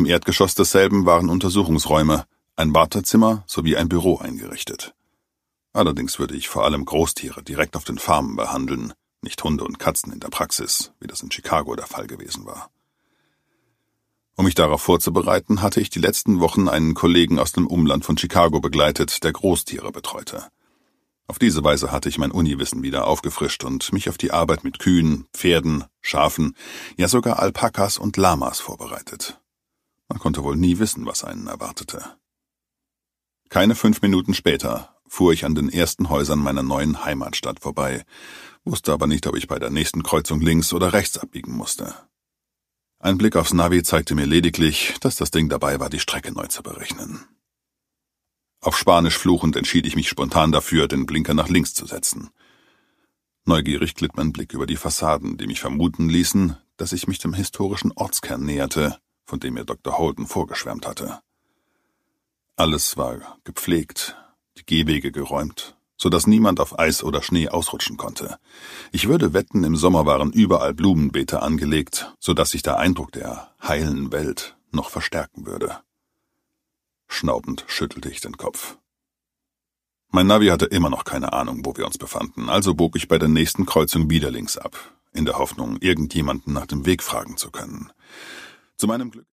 Im Erdgeschoss desselben waren Untersuchungsräume, ein Wartezimmer sowie ein Büro eingerichtet. Allerdings würde ich vor allem Großtiere direkt auf den Farmen behandeln, nicht Hunde und Katzen in der Praxis, wie das in Chicago der Fall gewesen war. Um mich darauf vorzubereiten, hatte ich die letzten Wochen einen Kollegen aus dem Umland von Chicago begleitet, der Großtiere betreute. Auf diese Weise hatte ich mein Uniwissen wieder aufgefrischt und mich auf die Arbeit mit Kühen, Pferden, Schafen, ja sogar Alpakas und Lamas vorbereitet. Man konnte wohl nie wissen, was einen erwartete. Keine 5 Minuten später fuhr ich an den ersten Häusern meiner neuen Heimatstadt vorbei, wusste aber nicht, ob ich bei der nächsten Kreuzung links oder rechts abbiegen musste. Ein Blick aufs Navi zeigte mir lediglich, dass das Ding dabei war, die Strecke neu zu berechnen. Auf Spanisch fluchend entschied ich mich spontan dafür, den Blinker nach links zu setzen. Neugierig glitt mein Blick über die Fassaden, die mich vermuten ließen, dass ich mich dem historischen Ortskern näherte, von dem mir Dr. Holden vorgeschwärmt hatte. Alles war gepflegt, die Gehwege geräumt, so dass niemand auf Eis oder Schnee ausrutschen konnte. Ich würde wetten, im Sommer waren überall Blumenbeete angelegt, so dass sich der Eindruck der heilen Welt noch verstärken würde. Schnaubend schüttelte ich den Kopf. Mein Navi hatte immer noch keine Ahnung, wo wir uns befanden, also bog ich bei der nächsten Kreuzung wieder links ab, in der Hoffnung, irgendjemanden nach dem Weg fragen zu können. Zu meinem Glück